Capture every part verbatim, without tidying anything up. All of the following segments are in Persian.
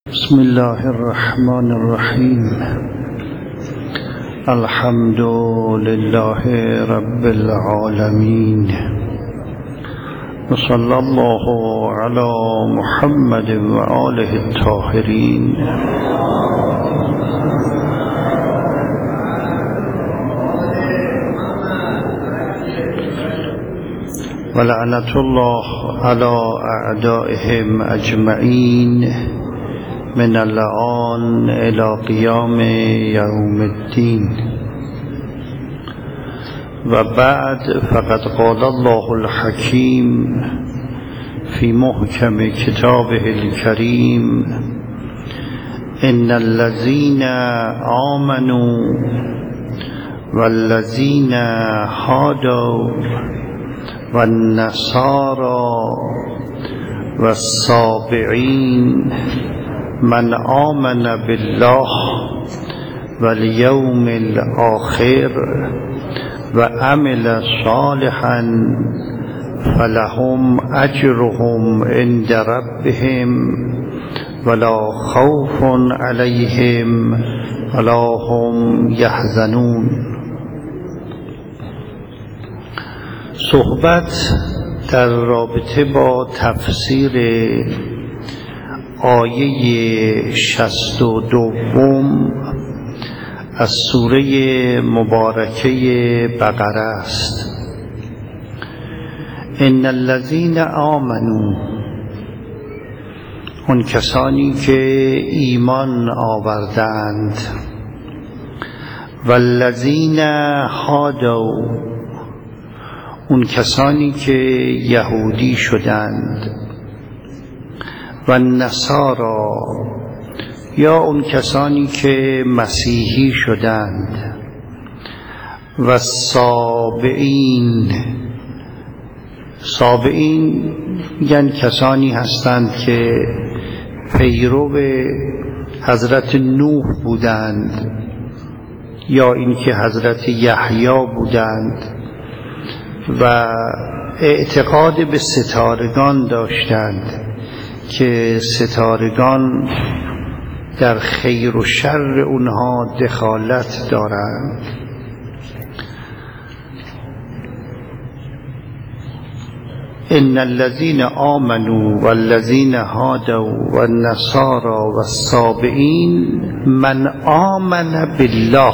بسم الله الرحمن الرحيم. الحمد لله رب العالمين، وصلى الله على محمد وآله الطاهرين. ولعنة الله على أعدائهم أجمعين من الآن إلى قيام يوم الدين. وبعد، فقد قال الله الحكيم في محكم كتابه الكريم: إن الذين آمنوا والذين هادوا والنصارى والصابئين من آمن بالله واليوم الآخر وعمل صالحا فلهم أجرهم عند ربهم ولا خوف عليهم ولا هم يحزنون. صحبت در رابطه با تفسیر آیه شصت و دوم از سوره مبارکه بقره است. ان الذین آمنوا، اون کسانی که ایمان آوردند، والذین هادوا، اون کسانی که یهودی شدند، و النصارا، یا اون کسانی که مسیحی شدند، و الصابئین، صابئین یعنی کسانی هستند که پیرو حضرت نوح بودند یا اینکه حضرت یحیی بودند و اعتقاد به ستارگان داشتند که ستارگان در خیر و شر اونها دخالت دارند. ان الذين آمنوا والذين هادوا والنصارى والصابئين من آمن بالله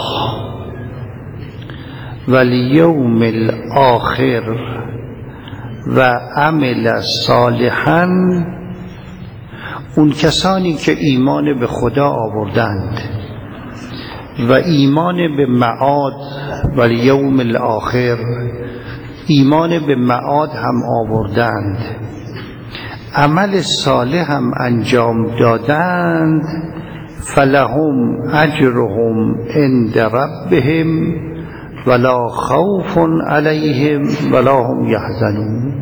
والیوم الآخر و عمل صالحا، اون کسانی که ایمان به خدا آوردند و ایمان به معاد و الیوم الاخر، ایمان به معاد هم آوردند، عمل صالح هم انجام دادند، فلهم اجرهم عند ربهم ولا خوف علیهم ولا هم یحزنون.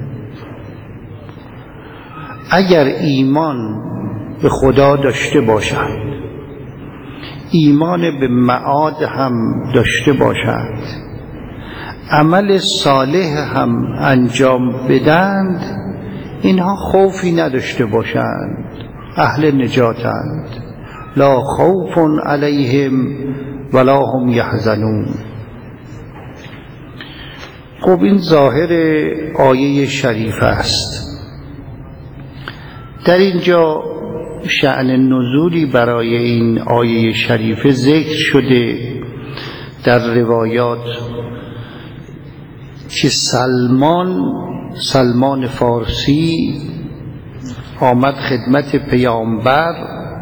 اگر ایمان به خدا داشته باشند، ایمان به معاد هم داشته باشند، عمل صالح هم انجام بدند، اینها خوفی نداشته باشند، اهل نجاتند. لا خوف علیهم ولا هم یحزنون. خب این ظاهر آیه شریف است. در اینجا شأن نزولی برای این آیه شریفه ذکر شده در روایات که سلمان سلمان فارسی آمد خدمت پیامبر،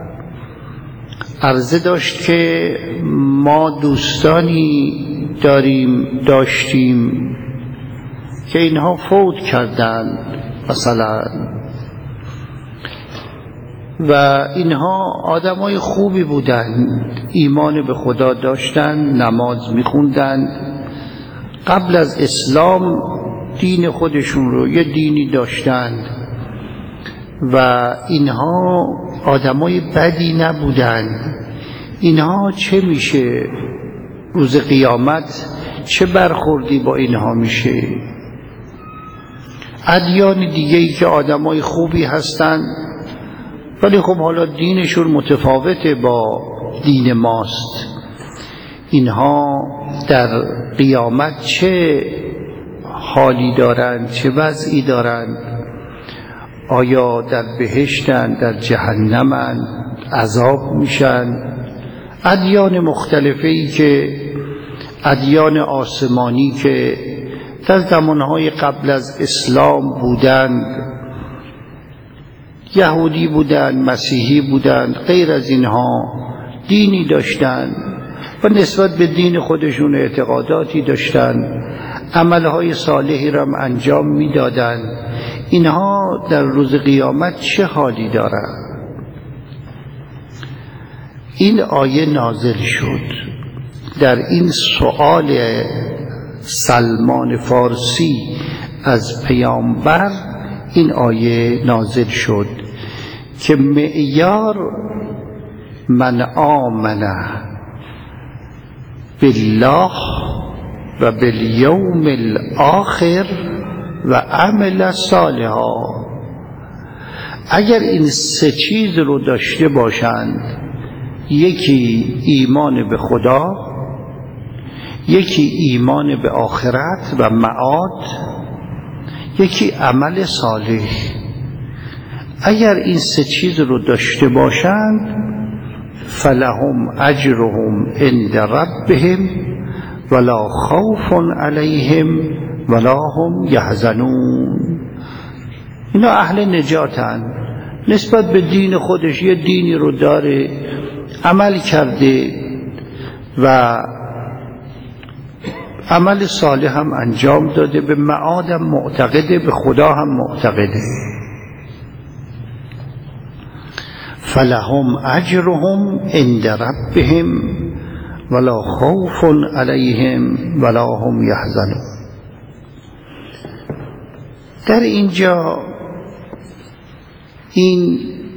عرضه داشت که ما دوستانی داریم داشتیم که اینها فوت کردند مثلا، و اینها آدمای خوبی بودند، ایمان به خدا داشتند، نماز میخوندند، قبل از اسلام دین خودشون رو یه دینی داشتند و اینها آدمای بدی نبودند. اینها چه میشه روز قیامت، چه برخوردی با اینها میشه؟ ادیان دیگه‌ای که آدمای خوبی هستند ولی خب حالا دینشون متفاوته با دین ماست. اینها در قیامت چه حالی دارند، چه وضعی دارند؟ آیا در بهشتن، در جهنمن، عذاب میشن؟ ادیان مختلفی که ادیان آسمانی که در زمانهای قبل از اسلام بودند، یهودی بودند، مسیحی بودند، غیر از اینها دینی داشتند و نسبت به دین خودشون اعتقاداتی داشتند، عملهای صالحی را انجام میدادند. اینها در روز قیامت چه حالی دارند؟ این آیه نازل شد در این سؤال سلمان فارسی از پیامبر. این آیه نازل شد که معیار من آمن بالله و بالیوم الاخر و عمل صالحا، اگر این سه چیز رو داشته باشند، یکی ایمان به خدا، یکی ایمان به آخرت و معاد، یکی عمل صالح، اگر این سه چیز رو داشته باشند فلهم اجرهم عند ربهم ولا خوف علیهم ولا هم یحزنون. اینا اهل نجاتن، نسبت به دین خودش یه دینی رو داره، عمل کرده و عمل صالح هم انجام داده، به معادم معتقده، به خدا هم معتقده. فلهم اجرهم عند ربهم ولا خوف علیهم ولا هم یحزنون. در اینجا این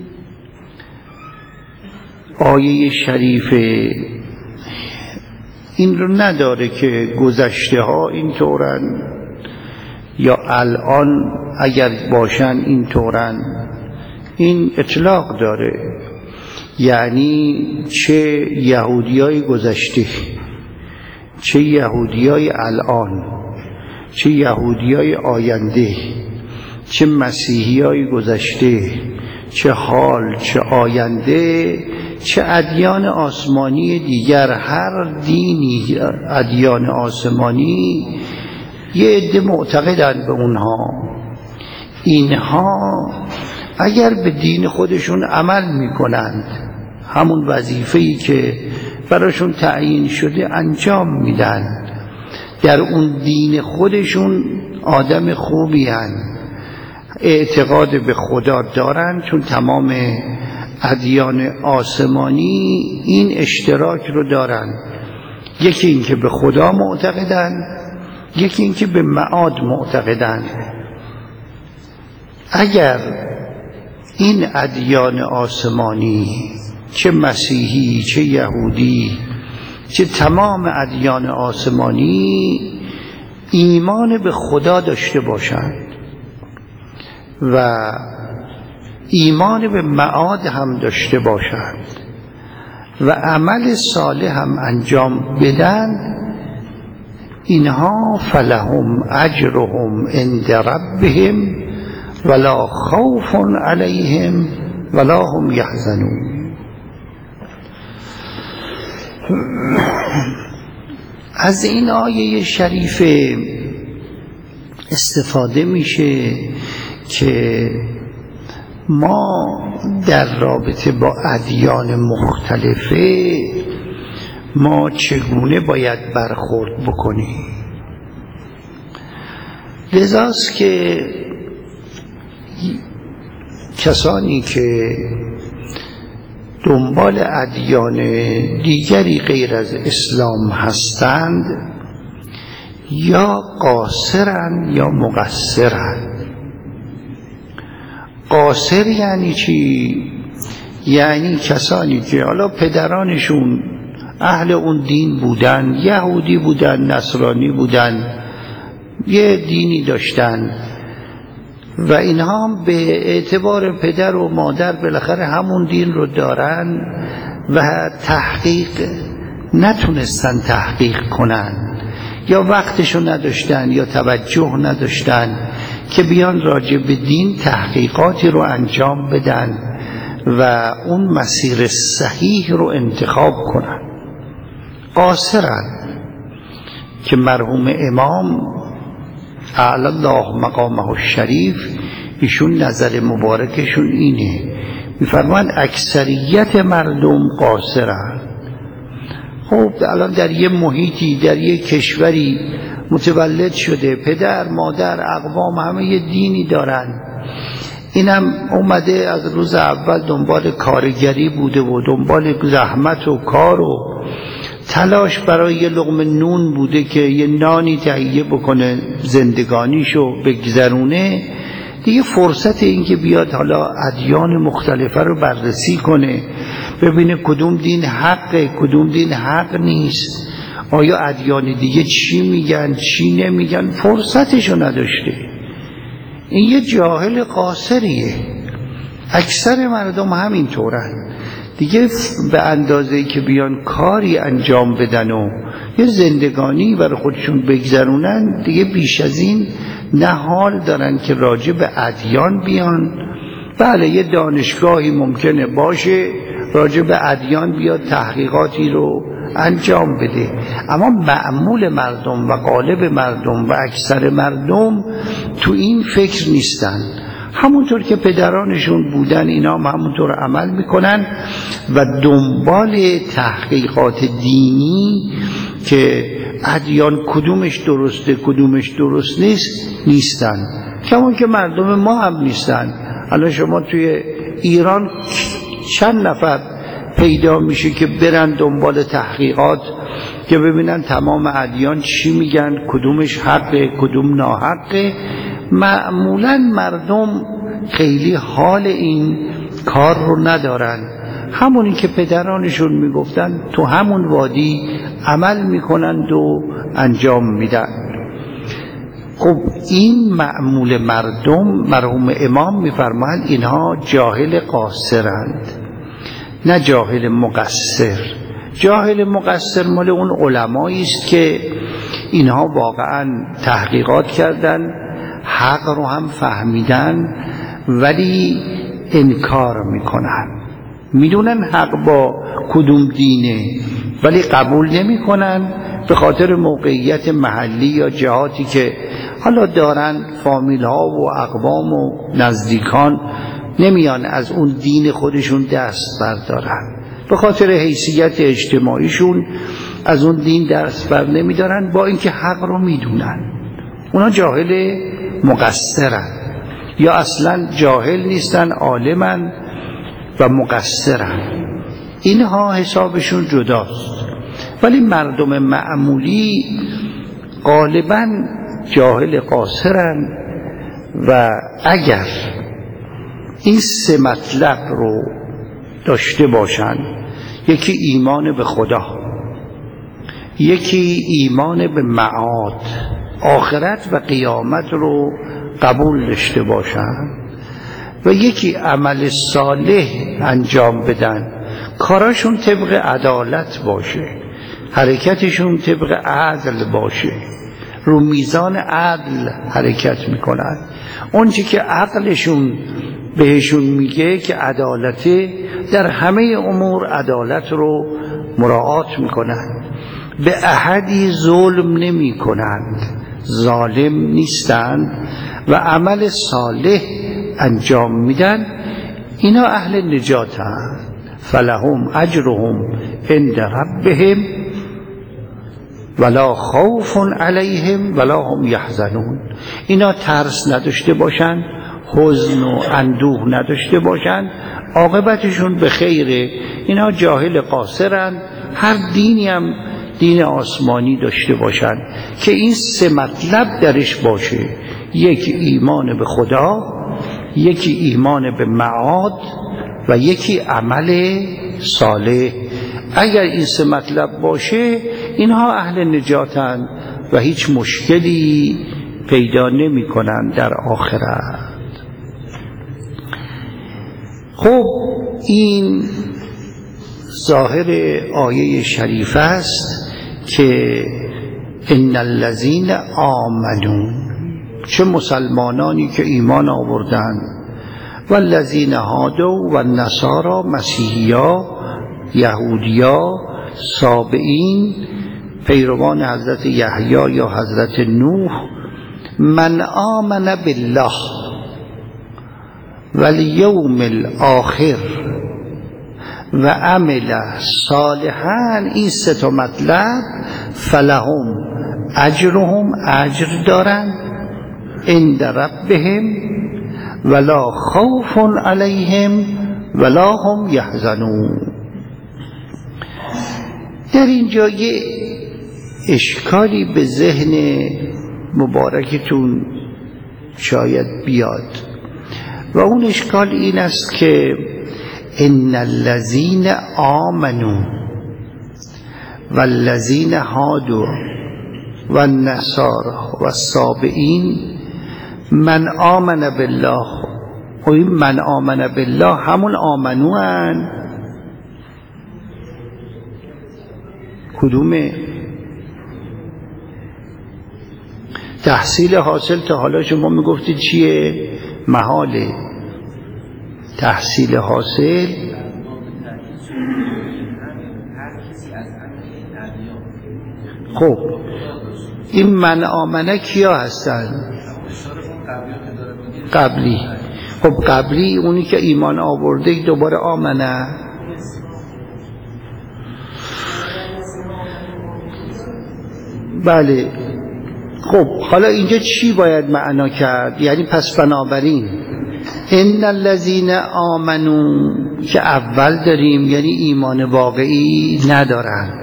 آیه شریفه این رو نداره که گذشته ها این طورن یا الان اگر باشن این طورن. این اطلاق داره، یعنی چه یهودیای گذشته، چه یهودیای الان، چه یهودیای آینده، چه مسیحیای گذشته، چه حال، چه آینده، چه ادیان آسمانی دیگر، هر دینی ادیان آسمانی یه عده معتقدند به اونها. اینها اگر به دین خودشون عمل میکنند، همون وظیفه‌ای که براشون تعیین شده انجام میدن، در اون دین خودشون آدم خوبی هن، اعتقاد به خدا دارن، چون تمام ادیان آسمانی این اشتراک رو دارن، یکی این که به خدا معتقدن، یکی این که به معاد معتقدن. اگر این ادیان آسمانی، چه مسیحی، چه یهودی، چه تمام ادیان آسمانی، ایمان به خدا داشته باشند و ایمان به معاد هم داشته باشند و عمل صالح هم انجام بدن، اینها فلهم اجرهم عند ربهم ولا خوف علیهم ولا هم یحزنون. از این آیه شریفه استفاده میشه که ما در رابطه با ادیان مختلفه ما چگونه باید برخورد بکنیم. لذاست که کسانی که دنبال ادیان دیگری غیر از اسلام هستند یا قاصرند یا مقصرند. قاصر یعنی چی؟ یعنی کسانی که حالا پدرانشون اهل اون دین بودن، یهودی بودن، نصرانی بودن، یه دینی داشتن، و اینها هم به اعتبار پدر و مادر بالاخره همون دین رو دارن و تحقیق نتونستن تحقیق کنن یا وقتشو نداشتن یا توجه نداشتن که بیان راجع به دین تحقیقاتی رو انجام بدن و اون مسیر صحیح رو انتخاب کنن. قاصرن که مرحوم امام اعلی الله مقامه الشریف ایشون نظر مبارکشون اینه، میفرمان اکثریت مردم قاصرن. خب الان در یه محیطی در یه کشوری متولد شده، پدر مادر اقوام همه یه دینی دارن، اینم اومده از روز اول دنبال کارگری بوده و دنبال زحمت و کار و تلاش برای یه لقمه نون بوده که یه نانی تهیه بکنه زندگانیشو بگذرونه، دیگه فرصت این که بیاد حالا ادیان مختلفه رو بررسی کنه، ببینه کدوم دین حقه کدوم دین حق نیست، آیا ادیان دیگه چی میگن چی نمیگن، فرصتشو نداشته. این یه جاهل قاصریه. اکثر مردم همین طورن دیگه، به اندازه‌ای که بیان کاری انجام بدن و یه زندگانی برای خودشون بگذرونن، دیگه بیش از این نه حال دارن که راجع به ادیان بیان. بله یه دانشگاهی ممکنه باشه راجع به ادیان بیاد تحقیقاتی رو انجام بده، اما معمول مردم و غالب مردم و اکثر مردم تو این فکر نیستن. همونطور که پدرانشون بودن اینا هم همونطور عمل میکنن و دنبال تحقیقات دینی که ادیان کدومش درسته کدومش درست نیست نیستن، کمون که مردم ما هم نیستن. الان شما توی ایران چند نفر پیدا میشه که برن دنبال تحقیقات که ببینن تمام ادیان چی میگن، کدومش حقه کدوم ناحقه. معمولا مردم خیلی حال این کار رو ندارن، همونی که پدرانشون میگفتن تو همون وادی عمل میکنند و انجام میدن. خب این معمول مردم، مرحوم امام میفرمایند اینها جاهل قاصرند نه جاهل مقصر. جاهل مقصر مال اون علمایی است که اینها واقعا تحقیقات کردن، حق رو هم فهمیدن ولی انکار میکنن، میدونن حق با کدوم دینه ولی قبول نمیکنن به خاطر موقعیت محلی یا جهاتی که حالا دارن، فامیل ها و اقوام و نزدیکان نمیان از اون دین خودشون دست بردارن، به خاطر حیثیت اجتماعیشون از اون دین دست بر نمیدارن با اینکه حق رو میدونن. اونا جاهل مقصرن یا اصلا جاهل نیستن، عالمن و مقصرن، اینها حسابشون جداست. ولی مردم معمولی غالبا جاهل قاصرن و اگر این سه مطلب رو داشته باشن، یکی ایمان به خدا، یکی ایمان به معاد آخرت و قیامت رو قبول داشته باشن و یکی عمل صالح انجام بدن، کاراشون طبق عدالت باشه، حرکتشون طبق عدل باشه، رو میزان عدل حرکت میکنن، اونچه که عقلشون بهشون میگه که عدالته، در همه امور عدالت رو مراعات میکنن، به احدی ظلم نمی کنند، ظالم نیستند و عمل صالح انجام میدن. اینا اهل نجات هستند. فلهم اجرهم عند ربهم ولا خوف علیهم ولا هم یحزنون. اینا ترس نداشته باشن، حزن و اندوه نداشته باشن، عاقبتشون به خیره. اینا جاهل قاصرن، هر دینی هم دین آسمانی داشته باشن که این سه مطلب درش باشه، یکی ایمان به خدا، یکی ایمان به معاد و یکی عمل صالح. اگر این سه مطلب باشه اینها اهل نجاتن و هیچ مشکلی پیدا نمی کنن در آخرت. خب این ظاهر آیه شریف است که ان الذین آمنوا، چه مسلمانانی که ایمان آوردند، و الذین هادوا و النصارى، مسیحیا، یهودیا، سابئین، پیروان حضرت یحیی یا حضرت نوح، من آمن بالله و الیوم الاخر و عمل صالحا، این سه تا مطلب، فلهم اجرهم، اجر دارن عند ربهم ولا خوف علیهم ولا هم یحزنون. در اینجا یه اشکالی به ذهن مبارکتون شاید بیاد و اون اشکال این است که ان الذین آمنوا و الذین هادوا و النصارى و السابئین، من آمن بالله، و این من آمن بالله همون آمنو هن. کدومه؟ تحصیل حاصل تا حالا شما میگفتید چیه؟ محاله. تحصیل حاصل خب این من آمنه کیا هستن؟ قبلی. خب قبلی اونی که ایمان آورده دوباره آمنه. بله. خب حالا اینجا چی باید معنا کرد؟ یعنی پس بنابراین ان الذین آمنوا که اول داریم یعنی ایمان واقعی ندارن،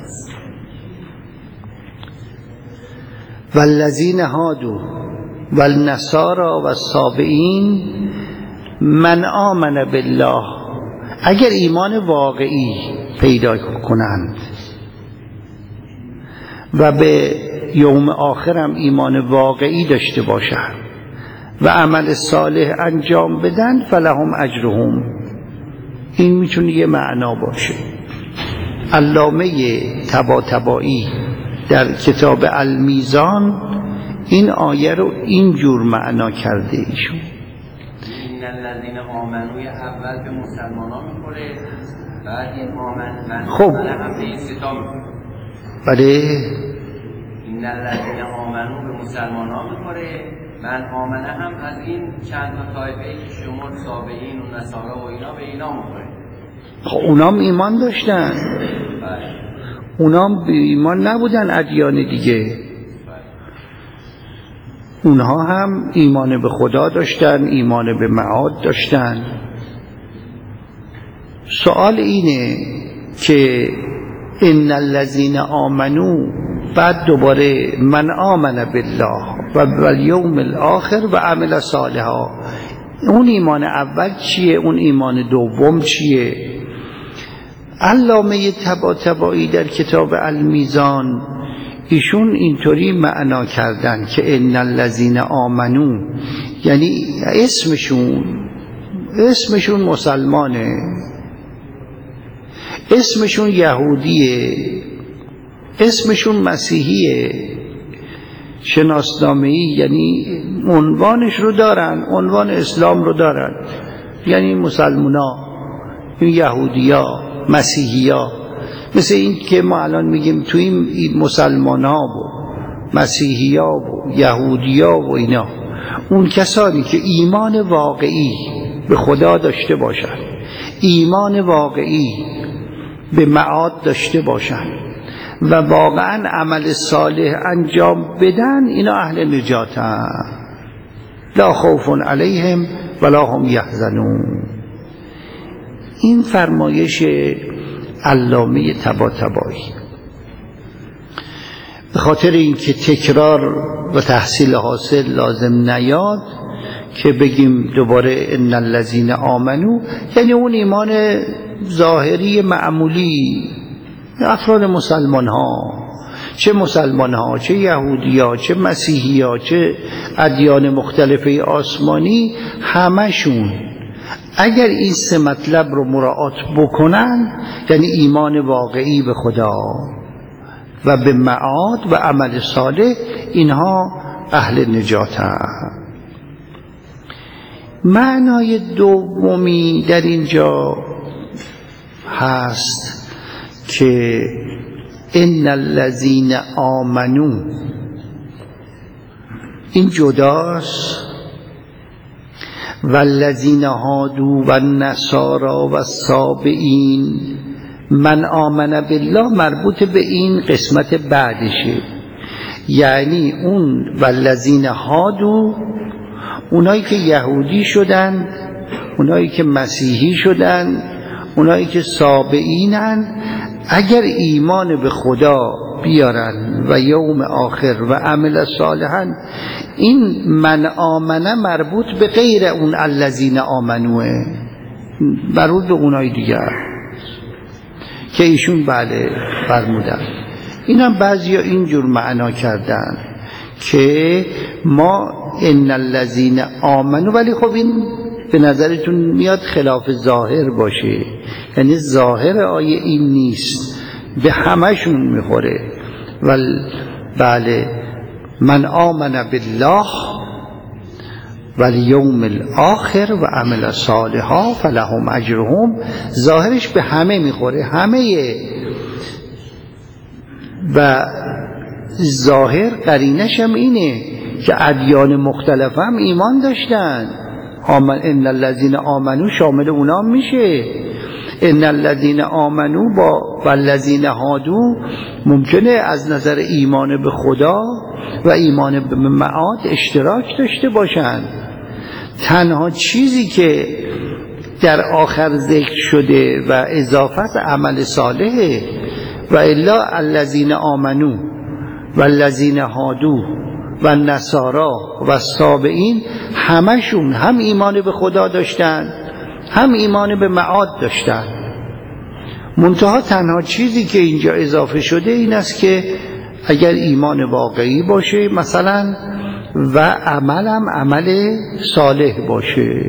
و الذین هادوا و النصارى و السابئین، من آمن بالله، اگر ایمان واقعی پیدا کنند و به یوم آخرم ایمان واقعی داشته باشند و عمل صالح انجام بدن، فلهم اجرهم. این میتونه یه معنا باشه. علامه طباطبایی در کتاب المیزان این آیه رو اینجور معنا کرده ایشون. این الذین آمنو اول به مسلمانان میخوره، بعد این آمن خب هم به این ستا میخوره. بله. این الذین آمنو به مسلمانان میخوره، من آمنه هم از این چند تا طایفه‌ای که شما سابئین و نصارا و اینا به اینا میخوره. خب اونام ایمان داشتن، اونام ایمان نبودن ادیان دیگه، اونها هم ایمان به خدا داشتن، ایمان به معاد داشتن. سوال اینه که ان الذین آمنو، بعد دوباره من آمن بالله و الیوم الاخر و عمل صالحا، اون ایمان اول چیه؟ اون ایمان دوم چیه؟ علامه طباطبایی در کتاب المیزان ایشون اینطوری معنا کردن که ان الذین آمنو یعنی اسمشون اسمشون مسلمانه، اسمشون یهودیه، اسمشون مسیحیه، شناسنامه‌ای یعنی عنوانش رو دارن، عنوان اسلام رو دارن، یعنی مسلمونا، یهودیا، مسیحیا. مثل این که ما الان میگیم تو این مسلمان ها و مسیحی ها و یهودی ها و اینا، اون کسانی که ایمان واقعی به خدا داشته باشن، ایمان واقعی به معاد داشته باشن و واقعا عمل صالح انجام بدن، اینا اهل نجاتن، لا خوف علیهم ولا هم یحزنون. این فرمایش علامه طباطبایی. به خاطر اینکه تکرار و تحصیل حاصل لازم نیاد که بگیم دوباره ان الذین آمنو، یعنی اون ایمان ظاهری معمولی افراد مسلمان ها، چه مسلمان ها، چه یهودی ها، چه مسیحی ها، چه ادیان مختلفه آسمانی، همشون اگر این سه مطلب رو مراعات بکنن، یعنی ایمان واقعی به خدا و به معاد و عمل صالح، اینها اهل نجاتند. معنای دومی در اینجا هست که ان الذین آمنو، این جداست، والذین هادوا والنصارى والصابئین. من آمن بالله مربوط به این قسمت بعدشه، یعنی اون والذین هادوا، اونایی که یهودی شدن، اونایی که مسیحی شدن، اونایی که صابئینن، اگر ایمان به خدا بیارن و یوم آخر و عمل صالحا، این من آمنه مربوط به غیر اون الذین آمنوه، مربوط به اونای دیگر که ایشون بله فرمودن. این هم بعضی ها اینجور معنا کردن که ما ان الذین آمنو، ولی خب این به نظرتون میاد خلاف ظاهر باشه، یعنی ظاهر آیه این نیست، به همشون میخوره. ول بله من آمن بالله والیوم الاخر و عمل صالحا فلهم اجرهم، ظاهرش به همه میخوره، همه. و ظاهر قرینش هم اینه که ادیان مختلف هم ایمان داشتن. آمن ان الذین آمنو شامل اونا میشه. ان الذین آمنو با والذین هادو ممکنه از نظر ایمان به خدا و ایمان به معاد اشتراک داشته باشن. تنها چیزی که در آخر ذکر شده و اضافت عمل صالحه، و الا الذین آمنو والذین هادو و نصارا و صابئین، همشون هم ایمان به خدا داشتن هم ایمان به معاد داشتن. منتها تنها چیزی که اینجا اضافه شده این است که اگر ایمان واقعی باشه مثلا و عملم عمل صالح باشه.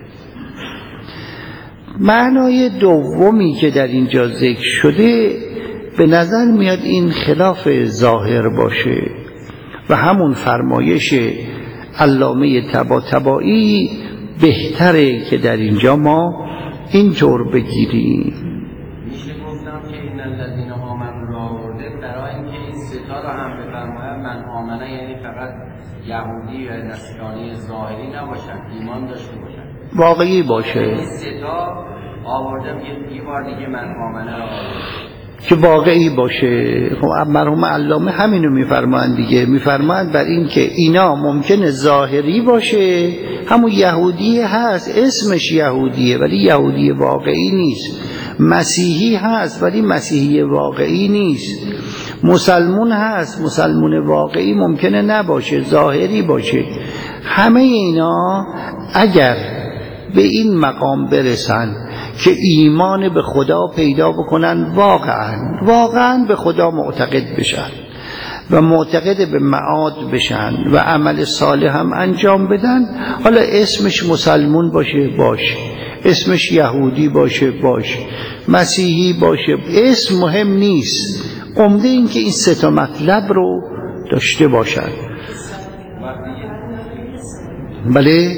معنای دومی که در اینجا ذکر شده به نظر میاد این خلاف ظاهر باشه و همون فرمایش علامه طباطبایی بهتره که در اینجا ما اینطور بگیریم. میشه گفتم که این الذین آمنو را آورده برای اینکه این ستا را هم بفرماید من آمنه، یعنی فقط یهودی یا نصرانی ظاهری نباشن، ایمان داشته باشن، واقعی باشه. این ستا آوردم یه بار دیگه من آمنه را آورده که واقعی باشه. خب مرحوم علامه همینو میفرمایند دیگه، میفرمایند بر این که اینا ممکنه ظاهری باشه، همون یهودی هست اسمش یهودیه ولی یهودی واقعی نیست، مسیحی هست ولی مسیحی واقعی نیست، مسلمون هست مسلمون واقعی ممکنه نباشه، ظاهری باشه. همه اینا اگر به این مقام برسن که ایمان به خدا پیدا بکنن، واقعا واقعا به خدا معتقد بشن و معتقد به معاد بشن و عمل صالح هم انجام بدن، حالا اسمش مسلمون باشه باشه، اسمش یهودی باشه باشه، مسیحی باشه، اسم مهم نیست، عمده این که این سه تا مطلب رو داشته باشن. بله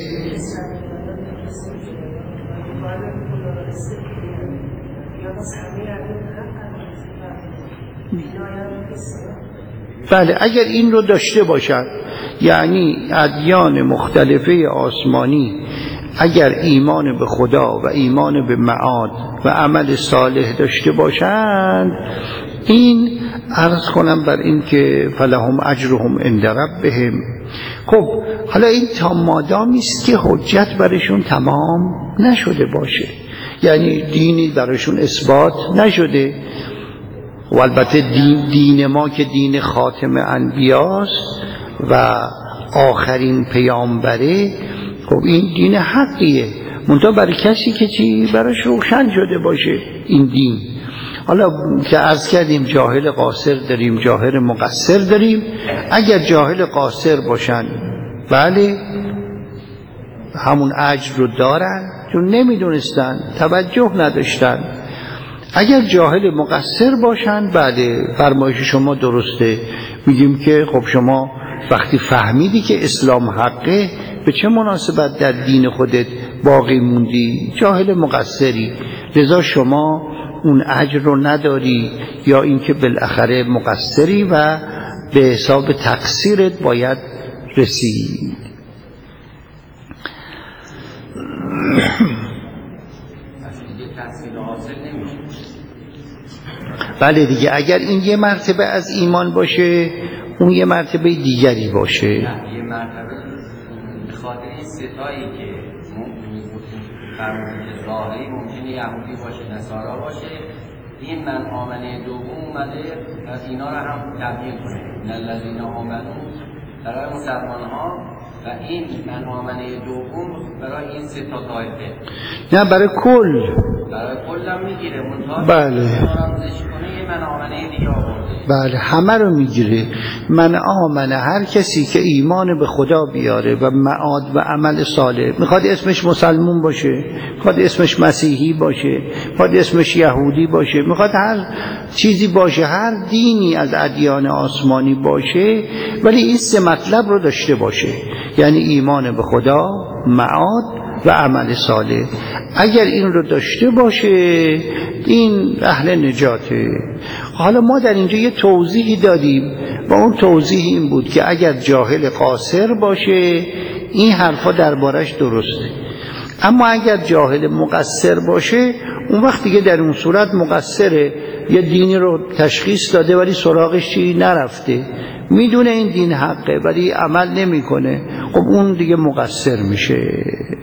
بله اگر این رو داشته باشن، یعنی ادیان مختلفه آسمانی اگر ایمان به خدا و ایمان به معاد و عمل صالح داشته باشند، این عرض کنم بر این که فلهم اجرهم عند ربهم. خب حالا این تا مادامی است که حجت برشون تمام نشده باشه، یعنی دینی برشون اثبات نشده. و البته دین, دین ما که دین خاتم انبیاست و آخرین پیامبره، خب این دین حقیه، منتها برای کسی که چی براش روشن شده باشه این دین. حالا که عرض کردیم جاهل قاصر داریم، جاهل مقصر داریم. اگر جاهل قاصر باشن بله همون اجر رو دارن، چون نمیدونستن، توجه نداشتن. اگر جاهل مقصر باشن بله فرمایش شما درسته، میگیم که خب شما وقتی فهمیدی که اسلام حقه به چه مناسبت در دین خودت باقی موندی؟ جاهل مقصری، لذا شما اون اجر رو نداری، یا اینکه بالاخره مقصری و به حساب تقصیرت باید رسید. بله دیگه، اگر این یه مرتبه از ایمان باشه اون یه مرتبه دیگری باشه. یه مرتبه خاطر این ستایی که فرمودی که ظاهری ممکنه یهودی باشه نصارا باشه، این من آمنه دوم اومده از اینا رو هم تبیین کنه، من الذین آمنو برای مسلمان ها و این من آمنه دوم برای این سه تا طایفه، نه برای کل، برای کل هم میگیره. منطقه بله من آمنه دیگه آورده، بله همه رو میگیره. من آمنه، هر کسی که ایمان به خدا بیاره و معاد و عمل صالح، میخواد اسمش مسلمون باشه، میخواد اسمش مسیحی باشه، میخواد اسمش یهودی باشه، میخواد هر چیزی باشه، هر دینی از ادیان آسمانی باشه، ولی این سه مطلب رو داشته باشه، یعنی ایمان به خدا، معاد و عمل صالح. اگر این رو داشته باشه این اهل نجاته. حالا ما در اینجا یه توضیحی دادیم و اون توضیح این بود که اگر جاهل قاصر باشه این حرفا دربارش درسته، اما اگر جاهل مقصر باشه اون وقت دیگه در اون صورت مقصره، یه دینی رو تشخیص داده ولی سراغش چی نرفته، میدونه این دین حقه ولی عمل نمیکنه، خب اون دیگه مقصر میشه.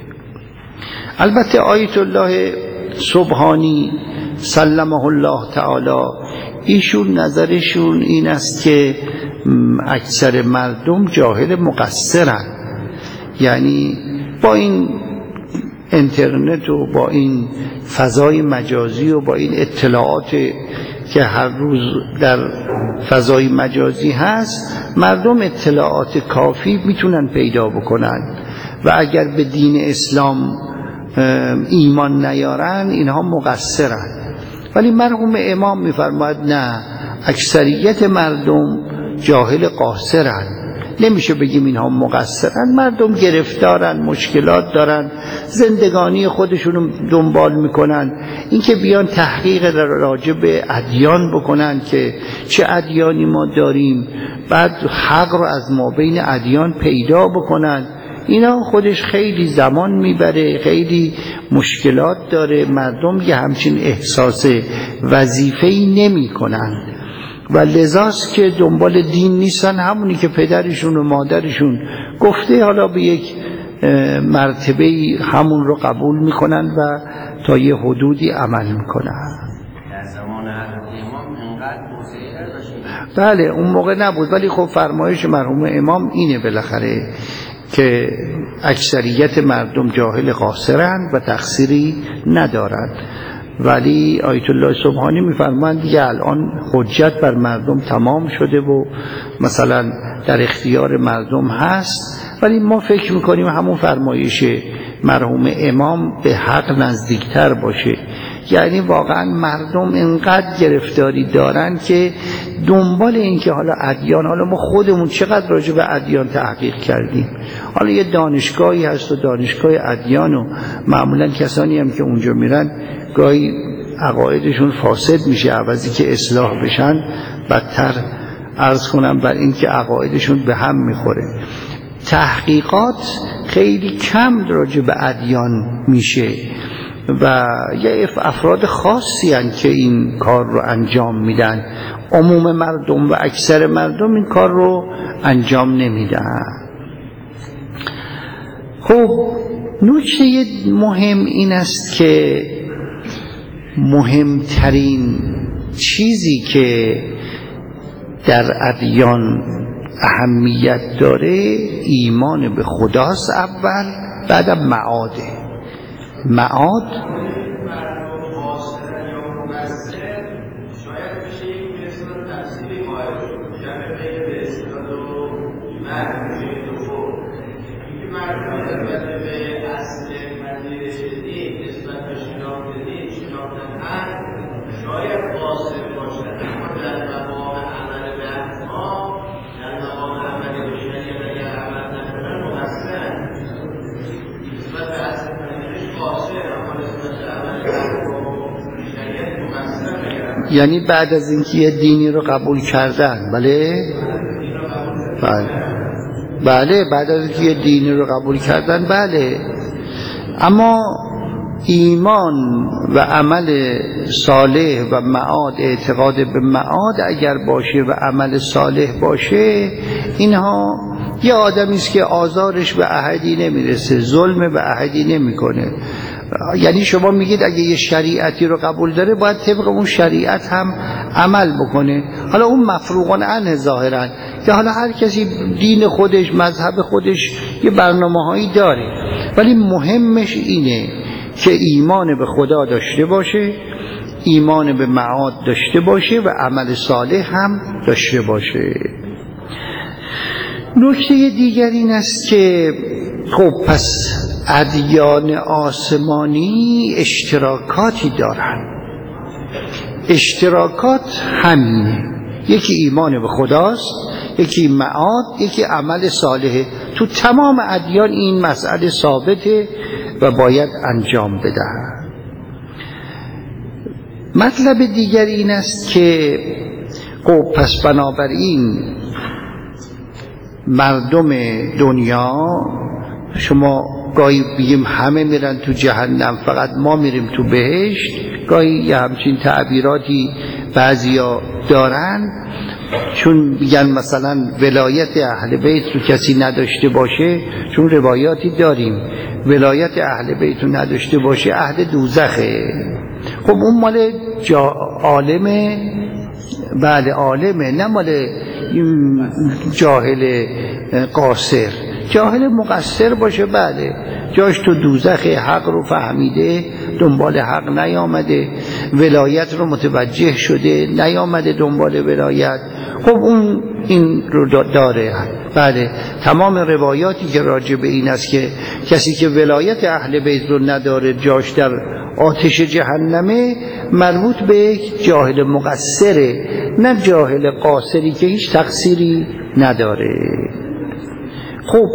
البته آیت الله سبحانی سلمه الله تعالی ایشون نظرشون این است که اکثر مردم جاهل مقصرن، یعنی با این اینترنت و با این فضای مجازی و با این اطلاعات که هر روز در فضای مجازی هست، مردم اطلاعات کافی میتونن پیدا بکنن و اگر به دین اسلام ایمان نیارن اینها مقصرن. ولی مرحوم امام میفرماید نه، اکثریت مردم جاهل قاصرن، نمیشه بگیم اینها مقصرن. مردم گرفتارن، مشکلات دارن، زندگانی خودشونو دنبال میکنن، اینکه بیان تحقیق راجع به ادیان بکنن که چه ادیانی ما داریم، بعد حق رو از ما بین ادیان پیدا بکنن، اینا خودش خیلی زمان میبره، خیلی مشکلات داره. مردم یه همچین احساس وظیفه‌ای نمی کنن و لذاست که دنبال دین نیستن، همونی که پدرشون و مادرشون گفته حالا به یک مرتبه همون رو قبول میکنن و تا یه حدودی عمل میکنن. در زمان حضرت امام انقدر توسعه داشت؟ بله اون موقع نبود، ولی خب فرمایش مرحوم امام اینه بالاخره که اکثریت مردم جاهل قاصرند و تقصیری ندارند. ولی آیت الله سبحانی میفرمایند دیگه الان حجت بر مردم تمام شده و مثلا در اختیار مردم هست، ولی ما فکر میکنیم همون فرمایش مرحوم امام به حق نزدیکتر باشه. یعنی واقعا مردم انقدر گرفتاری دارن که دنبال این که حالا ادیان، حالا ما خودمون چقدر راجع به ادیان تحقیق کردیم، حالا یه دانشگاهی هست و دانشگاه ادیان و معمولا کسانی هم که اونجا میرن گاهی عقایدشون فاسد میشه، عوضی که اصلاح بشن بدتر عرض کنم بر این که عقایدشون به هم میخوره. تحقیقات خیلی کم راجع به ادیان میشه و یه افراد خاصی هستند که این کار رو انجام میدن، عموم مردم و اکثر مردم این کار رو انجام نمیدن. خب نکته مهم این است که مهمترین چیزی که در ادیان اهمیت داره ایمان به خداست اول، بعدم معاده. معاد یعنی بعد از اینکه یه دینی رو قبول کردن، بله بله بله بعد از اینکه یه دینی رو قبول کردن، بله، اما ایمان و عمل صالح و معاد، اعتقاد به معاد اگر باشه و عمل صالح باشه، اینها یه آدمی است که آزارش به احدی نمیرسه، ظلم به احدی نمیکنه. یعنی شما میگید اگه یه شریعتی رو قبول داره باید طبق اون شریعت هم عمل بکنه. حالا اون مفروغان عنه ظاهرا، که حالا هر کسی دین خودش، مذهب خودش یه برنامه‌هایی داره، ولی مهمش اینه که ایمان به خدا داشته باشه، ایمان به معاد داشته باشه و عمل صالح هم داشته باشه. نکته دیگر این است که خب پس ادیان آسمانی اشتراکاتی دارن. اشتراکات همینه، یکی ایمان به خداست، یکی معاد، یکی عمل صالحه. تو تمام ادیان این مسئله ثابته و باید انجام بدهد. مطلب دیگر این است که خب پس بنابراین مردم دنیا، شما گاهی بگیم همه میرن تو جهنم فقط ما میریم تو بهشت، گاهی یه همچین تعبیراتی بعضیا دارن، چون میگن مثلا ولایت اهل بیت رو کسی نداشته باشه، چون روایاتی داریم ولایت اهل بیت رو نداشته باشه اهل دوزخه. خب اون مال جا عالمه، بله عالمه، نه مال جاهل قاصر. جاهل مقصر باشه بله جاش تو دوزخ، حق رو فهمیده دنبال حق نیامده، ولایت رو متوجه شده نیامده دنبال ولایت، خب اون این رو داره. بله تمام روایاتی که راجع به این است که کسی که ولایت اهل بیت رو نداره جاش در آتش جهنمه، مربوط به جاهل مقصره، نه جاهل قاصری که هیچ تقصیری نداره. خب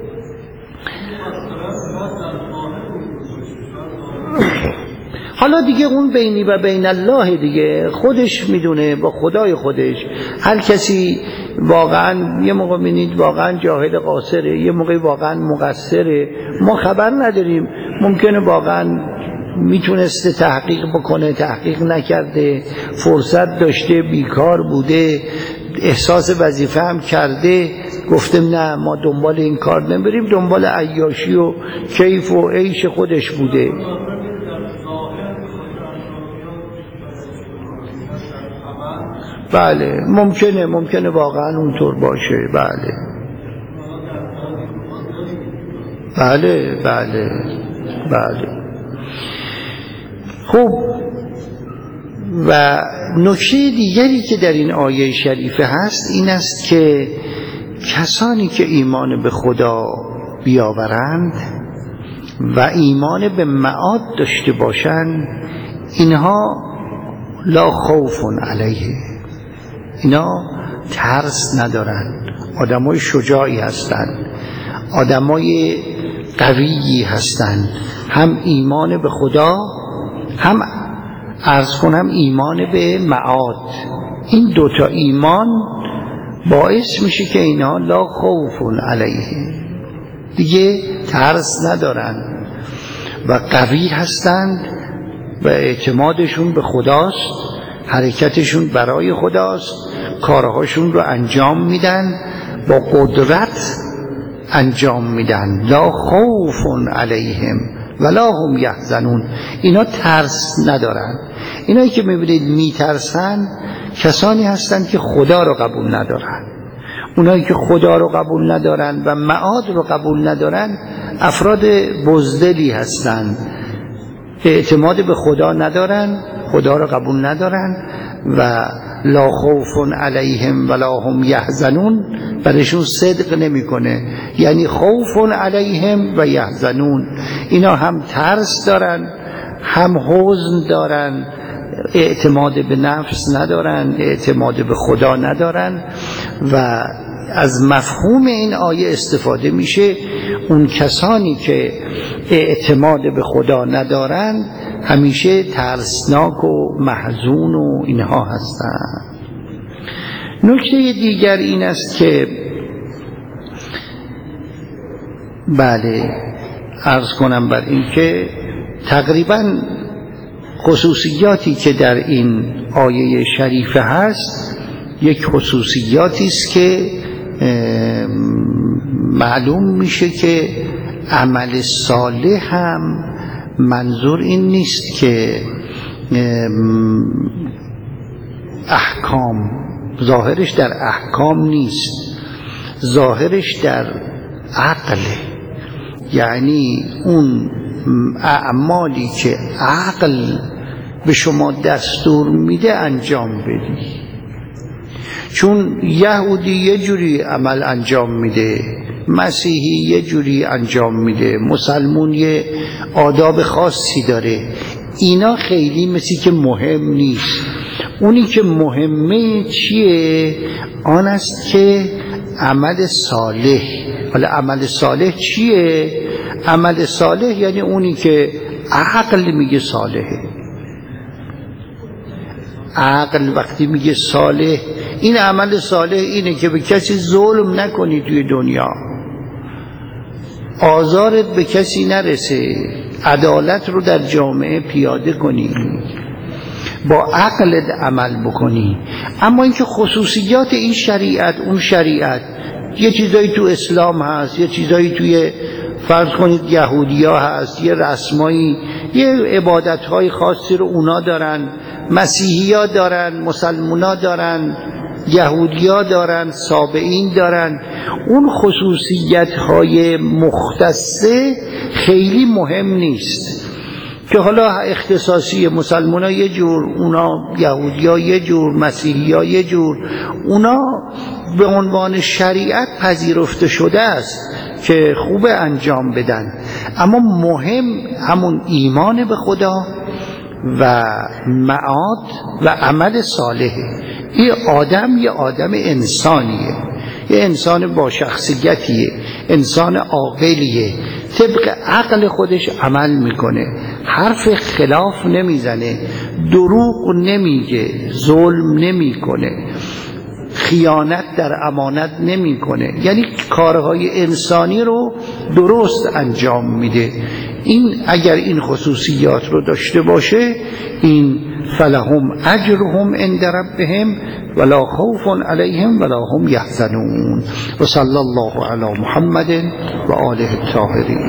حالا دیگه اون بینی و بین الله دیگه خودش میدونه، با خدای خودش. هر کسی واقعا یه موقع بینید واقعا جاهل قاصره، یه موقع واقعا مقصره، ما خبر نداریم. ممکنه واقعا میتونسته تحقیق بکنه، تحقیق نکرده، فرصت داشته، بیکار بوده، احساس وظیفه هم کرده، گفته نه ما دنبال این کار نمیریم، دنبال عیاشی و کیف و عیش خودش بوده. بله ممکنه ممکنه واقعا اونطور باشه. بله بله بله بله. خب و نکته دیگری که در این آیه شریفه هست این است که کسانی که ایمان به خدا بیاورند و ایمان به معاد داشته باشند، اینها لا خوف علیه، اینا ترس ندارند، آدمای شجاعی هستند، آدمای قویی هستند، هم ایمان به خدا هم عرض کنم ایمان به معاد. این دوتا ایمان باعث میشه که اینا لا خوف علیه، دیگه ترس ندارن و قوی هستند و اعتمادشون به خداست، حرکتشون برای خداست، کارهاشون رو انجام میدن، با قدرت انجام میدن. لا خوف علیهم ولا هم یحزنون، اینا ترس ندارن. اینایی که میبینید میترسن کسانی هستند که خدا رو قبول ندارن. اونایی که خدا رو قبول ندارن و معاد رو قبول ندارن افراد بزدلی هستند، اعتماد به خدا ندارن، خدا رو قبول ندارن و لا خوف علیهم ولا هم یحزنون برشون صدق نمیکنه. یعنی خوف علیهم و یحزنون، اینا هم ترس دارن هم حزن دارن، اعتماد به نفس ندارن، اعتماد به خدا ندارن. و از مفهوم این آیه استفاده میشه اون کسانی که اعتماد به خدا ندارن همیشه ترسناک و محزون و اینها هستند. نکته دیگر این است که بله عرض کنم بر این که تقریبا خصوصیاتی که در این آیه شریفه هست یک خصوصیاتی است که معلوم میشه که عمل صالح هم منظور این نیست که احکام، ظاهرش در احکام نیست، ظاهرش در عقله. یعنی اون اعمالی که عقل به شما دستور میده انجام بدی. چون یهودی یه جوری عمل انجام میده، مسیحی یه جوری انجام میده، مسلمون یه آداب خاصی داره، اینا خیلی مثل که مهم نیست. اونی که مهمه چیه؟ آن است که عمل صالح. حالا عمل صالح چیه؟ عمل صالح یعنی اونی که عقل میگه صالحه. عقل وقتی میگه صالح، این عمل صالح اینه که به کسی ظلم نکنی توی دنیا، آزارت به کسی نرسه، عدالت رو در جامعه پیاده کنی، با عقلت عمل بکنی. اما اینکه خصوصیات این شریعت، اون شریعت، یه چیزایی تو اسلام هست، یه چیزایی توی فرض کنید یهودی ها هست، یه رسمایی، یه عبادتهای خاصی رو اونا دارن، مسیحی ها دارن، مسلمان ها دارن، یهودی ها دارن، سابعین دارن. اون خصوصیت های مختصه خیلی مهم نیست که حالا اختصاصی مسلمان ها یه جور، اونا یهودی ها یه جور، مسیحی ها یه جور، اونا به عنوان شریعت پذیرفته شده است که خوب انجام بدن. اما مهم همون ایمان به خدا و معاد و عمل صالحه. این آدم یه آدم انسانیه، یه انسان با شخصیتیه، انسان عاقلیه، طبق عقل خودش عمل میکنه، حرف خلاف نمیزنه، دروغ نمیگه، ظلم نمیکنه، خیانت در امانت نمیکنه، یعنی کارهای انسانی رو درست انجام میده. این اگر این خصوصیات رو داشته باشه، این فلهم اجرهم عند ربهم ولا خوف علیهم ولا هم یحزنون. و صلی الله علی محمد و آله الطاهرین.